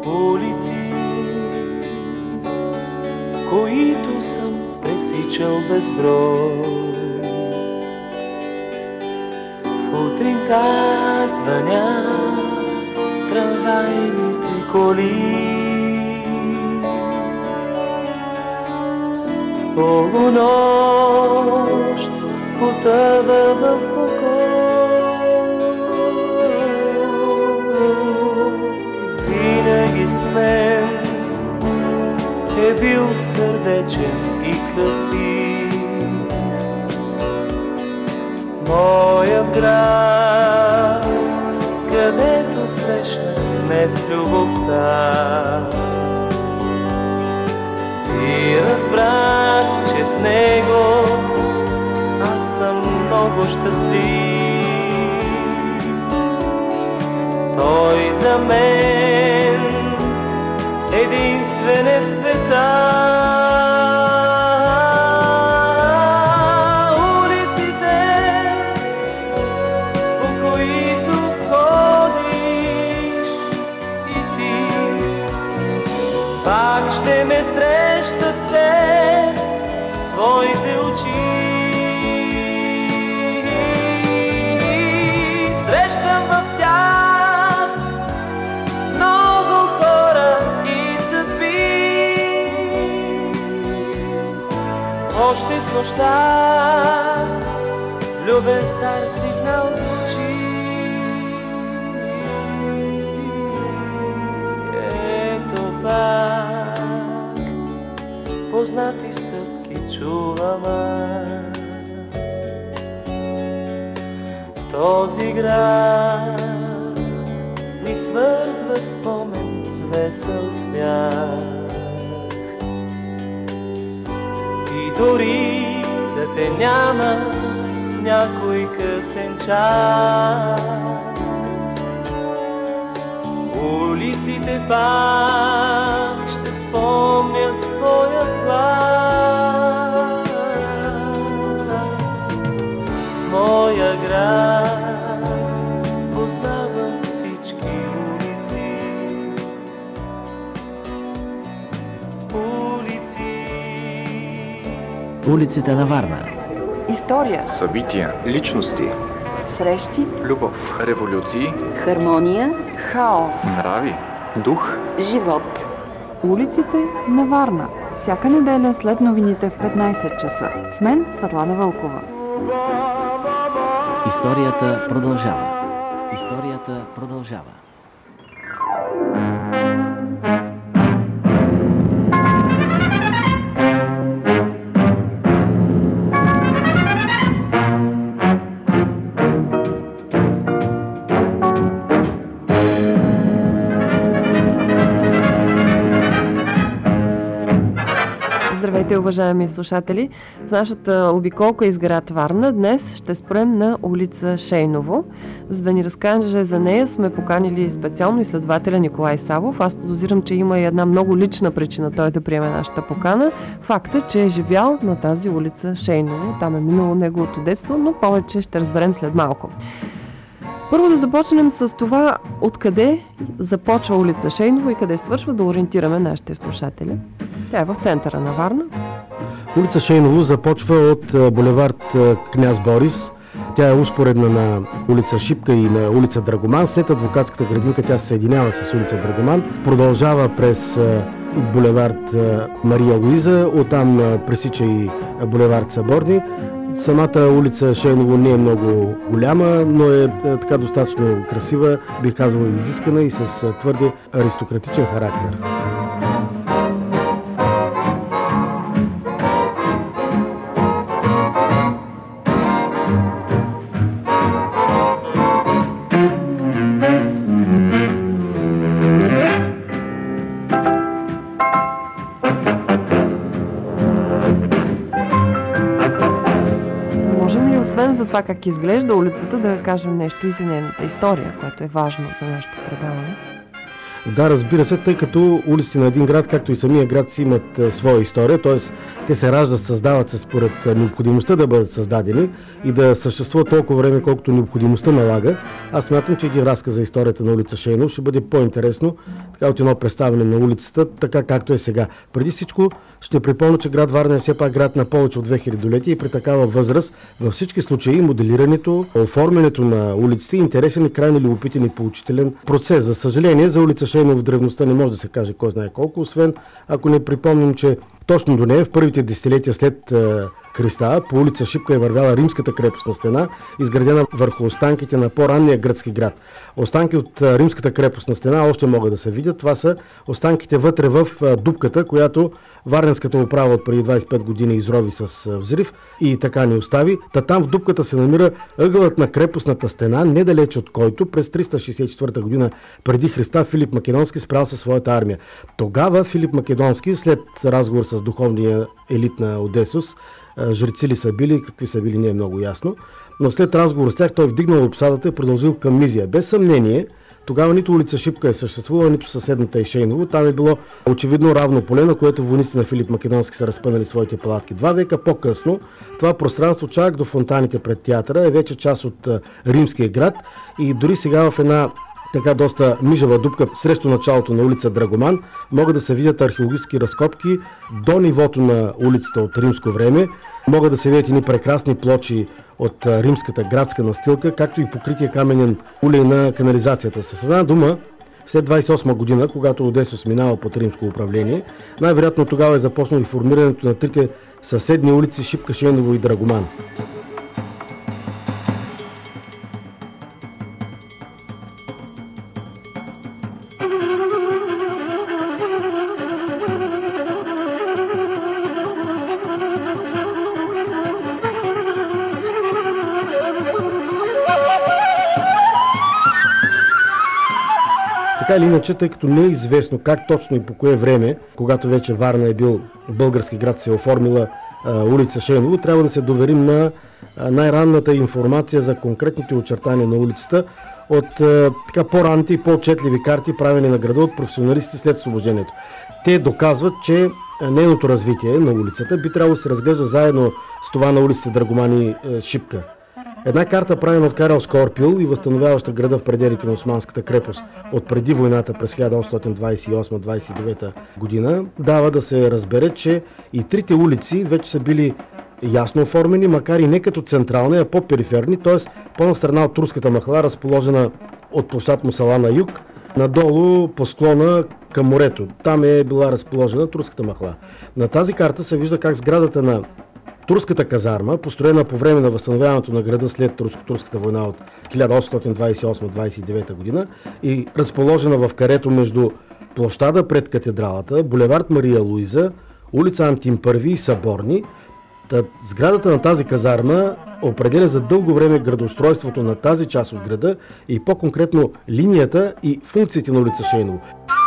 улици, които съм пресичал безброй. В утринта звънят трамвайните коли, в полунощ потъва в покой. Винаги с мен е бил сърдечен и красив моят град, където срещнахме с любовта. И разбрах, че в него аз съм много щастлив. Той за мен единствен е в света. Улиците, по които ходиш и ти, пак ще ме срещат с теб, с твоите очи. Срещам в тях много хора и съдби. Още в нощта влюбен стар сигнал звучи. Ето пак познати стъпки чувам аз. В този град ни свързва спомен с весел смях. И дори да те няма в някой късен час, улиците пак ще спомнят твоят глас. В моя град познавам всички улици. Улиците на Варна. История, събития, личности, срещи, любов, революции, хармония, хаос, нрави, дух, живот. улиците на Варна. Всяка неделя след новините в 15 часа. С мен Светлана Вълкова. Историята продължава. Историята продължава. Здравейте, уважаеми слушатели! В нашата обиколка из град Варна днес ще спрем на улица Шейново. За да ни разкаже за нея сме поканили специално изследователя Николай Савов. Аз подозирам, че има и една много лична причина той да приеме нашата покана. Факта, че е живял на тази улица Шейново. Там е минало неговото детство, но повече ще разберем след малко. Първо да започнем с това откъде започва улица Шейново и къде свършва, да ориентираме нашите слушатели. Тя е в центъра на Варна. Улица Шейново започва от булевард Княз Борис. Тя е успоредна на улица Шипка и на улица Драгоман. След адвокатската градинка тя се съединява с улица Драгоман. Продължава през булевард Мария Луиза. Оттам пресича и булевард Съборни. Самата улица Шейново не е много голяма, но е така достатъчно красива, бих казал изискана и с твърде аристократичен характер. За това как изглежда улицата, да кажем нещо и за нейната история, което е важно за нашето предаване. Да, разбира се, тъй като улиците на един град, както и самия град, си имат своя история, т.е. те се раждат, създават се според необходимостта да бъдат създадени и да съществуват толкова време, колкото необходимостта налага. Аз смятам, че един разказ за историята на улица Шейново ще бъде по-интересно така от едно представяне на улицата, така както е сега. Преди всичко ще припомня, че град Варна е все пак град на повече от 2000-летие и при такава възраст във всички случаи моделирането, оформянето на улиците е интересен и крайно любопитен и поучителен процес. За съжаление, за улица Шейново в древността не може да се каже кой знае колко, освен ако не припомним, че точно до нея в първите десетилетия след Христа по улица Шипка е вървяла римската крепостна стена, изградена върху останките на по-ранния гръцки град. Останки от римската крепостна стена още могат да се видят. Това са останките вътре в дупката, която варненската управа от преди 25 години изрови с взрив и така ни остави. Там в дупката се намира ъгълът на крепостната стена, недалеч от който през 364 година преди Христа Филип Македонски спрял със своята армия. Тогава Филип Македонски, след разговор с духовния елит на Одесус, жреци ли са били, какви са били, не е много ясно, но след разговор с тях той вдигнал обсадата и продължил към Мизия. Без съмнение, тогава нито улица Шипка е съществувала, нито съседната Шейново. Там е било очевидно равно поле, на което войниците на Филип Македонски са разпънали своите палатки. 2 века по-късно това пространство чак до фонтаните пред театъра е вече част от римския град и дори сега в една така доста мижава дупка срещу началото на улица Драгоман могат да се видят археологически разкопки до нивото на улицата от римско време. Могат да се видят едни прекрасни плочи от римската градска настилка, както и покрития каменен улей на канализацията. С една дума, след 28 година, когато Одесус минава под римско управление, най-вероятно тогава е започнало и формирането на трите съседни улици Шипка, Шейново и Драгоман. Така или иначе, тъй като не е известно как точно и по кое време, когато вече Варна е бил български град, се е оформила улица Шейново, трябва да се доверим на най-ранната информация за конкретните очертания на улицата от така по-ранните и по-отчетливи карти, правени на града от професионалисти след освобождението. Те доказват, че нейното развитие на улицата би трябвало да се разглежда заедно с това на улиците Драгоман и Шипка. Една карта, правена от Карел Шкорпил и възстановяваща града в пределите на Османската крепост от преди войната през 1828-29 година, дава да се разбере, че и трите улици вече са били ясно оформени, макар и не като централни, а по-периферни, т.е. по-настрана от Турската махала, разположена от площад Мусала на юг, надолу по склона към морето. Там е била разположена Турската махала. На тази карта се вижда как сградата на турската казарма, построена по време на възстановяването на града след Турската война от 1828-29 година и разположена в карето между площада пред катедралата, булевард Мария Луиза, улица Антим I и Съборни. Сградата на тази казарма определя за дълго време градоустройството на тази част от града и по-конкретно линията и функциите на улица Шейново.